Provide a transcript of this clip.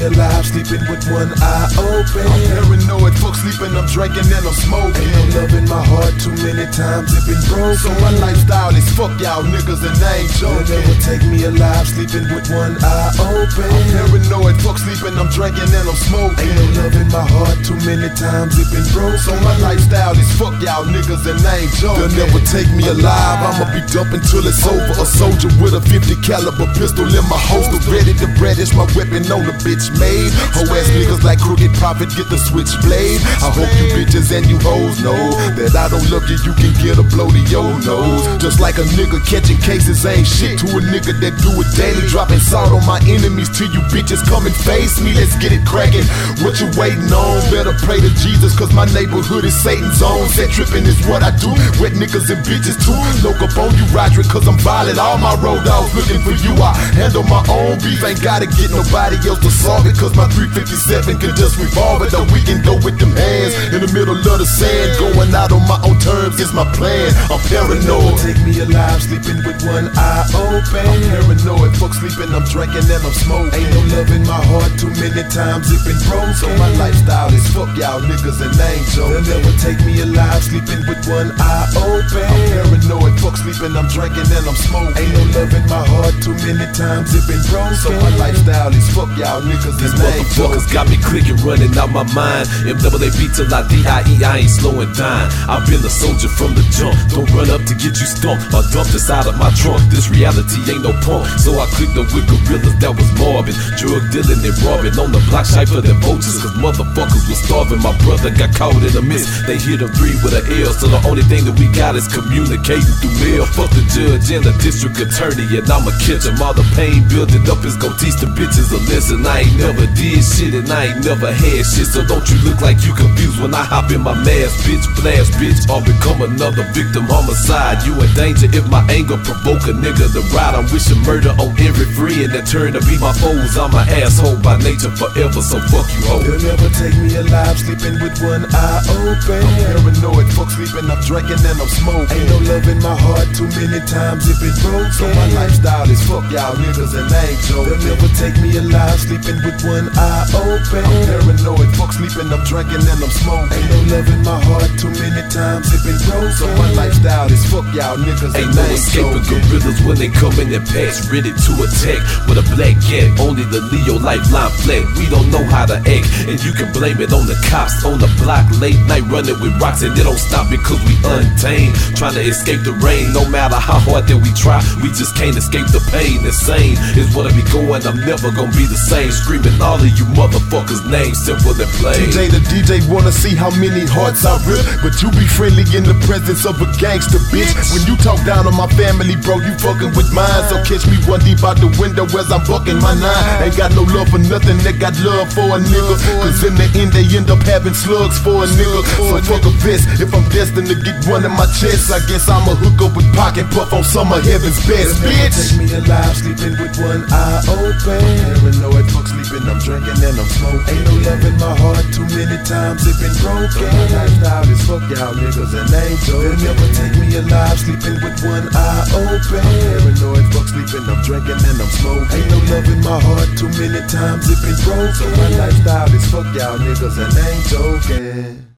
alive, sleeping with one eye open. I'm paranoid, fuck sleeping, I'm drinking and I'm smoking. Ain't no love in my heart, too many times it been broken. So my lifestyle is fuck y'all niggas and I ain't They'll joking. never take me alive, sleeping with one eye open. I'm paranoid, fuck sleeping, I'm drinking and I'm smoking. Ain't no love in my heart, too many times it been broken. So my lifestyle is fuck y'all niggas and I ain't joking. They'll never take me alive, I'ma be dumping till it's over. A soldier with a 50 caliber pistol in my holster, ready to brandish my weapon on the bitch made. Hoe ass niggas like Crooked Prophet get the switchblade. I hope you bitches and you hoes know that I don't love you, you can get a blow to your nose. Just like a nigga catching cases ain't shit to a nigga that do it daily. Dropping salt on my enemies till you bitches come and face me. Let's get it cracking. What you waiting on? Better pray to Jesus, cause my neighborhood is Satan's zone. Set tripping is what I do. Wet niggas and bitches too. Look up on you, Roderick, cause I'm violent. All my road dogs looking for you. I handle my own beef. Ain't gotta get nobody else to solve it, cause my 357 can just revolve it. Though we can go with them hands in the middle of the sand. Going out on my own terms is my plan. I'm paranoid. Take me alive, sleeping with one eye open. I'm paranoid, fuck sleeping, I'm drinking and I'm smoking. Ain't no love in my heart, too many times it been broken. So my lifestyle is fuck y'all niggas and I ain't joking. They'll never take me alive, sleeping with one eye open. I'm paranoid, fuck sleeping, I'm drinking and I'm smoking. Ain't no love in my heart, too many times it been broken. So my lifestyle is fuck y'all niggas and I ain't joking. Motherfuckers got me clicking, running out my mind. MAAB till I DIE, I ain't slowing down. I've been a soldier from the jump. Don't run up to get you stumped or dumped inside of my trunk. This reality ain't no punk, so I clicked up with gorillas that was morbid. Drug dealing and robbing on the block, shy for them vultures, cause motherfuckers was starving. My brother got caught in a miss. They hit him 3 with an L, so the only thing that we got is communicating through mail. Fuck the judge and the district attorney, and I'ma catch him. All the pain building up is gon' teach the bitches a lesson. I ain't never did shit and I ain't never had shit, so don't you look like you confused when I hop in my mask, bitch. Blast, bitch, or become another victim. Homicide, you in danger if my anger provoke a nigga to ride. I'm wishing murder on every friend that turn to be my foes. I'm an asshole by nature forever, so fuck you, ho. They'll never take me alive, sleeping with one eye open. I'm paranoid, fuck sleeping, I'm drinking and I'm smoking. Ain't no love in my heart, too many times it been broken. So my lifestyle is fuck y'all niggas and I ain't joking. They'll never take me alive, sleeping with one eye open. I'm paranoid, fuck sleeping, I'm drinking and I'm smoking. Ain't no love in my heart, too many times it been broken. So my lifestyle is fuck y'all niggas Ain't and no I ain't escaping joking. gorillas when they come in their packs, ready to attack with a black cat. Only the Leo lifeline flat. We don't know how to act, and you can blame it on the cops on the block. Late night running with rocks, and they don't stop because we untamed. Trying to escape the rain, no matter how hard that we try, we just can't escape the pain. Insane is what I be going. I'm never gonna be the same. Screaming all of you motherfuckers' names, simple and plain. DJ the DJ wanna see how many hearts I rip, but you be friendly in the presence of a gangster bitch. When you talk down on my family, bro, you fucking with mine. So catch me one deep out the window as I'm bucking my 9. Ain't got no love for nothing, they got love for a nigga. Cause in the end they end up having slugs for a nigga. So fuck a vest, if I'm destined to get one in my chest, I guess I'ma hook up with Pocket Puff on some of heaven's best, They'll never bitch. take me alive, sleeping with one eye open. Paranoid, fuck sleeping, I'm drinking and I'm smoking. Ain't no love in my heart, too many times it been broken. So my lifestyle is fuck y'all niggas and I ain't They'll joking. never take me alive, sleeping with one eye open. Paranoid, fuck sleeping, I'm drinking and I'm smoking. Ain't no love in my heart, too many times it been broken. So my lifestyle is fuck y'all niggas and I ain't joking.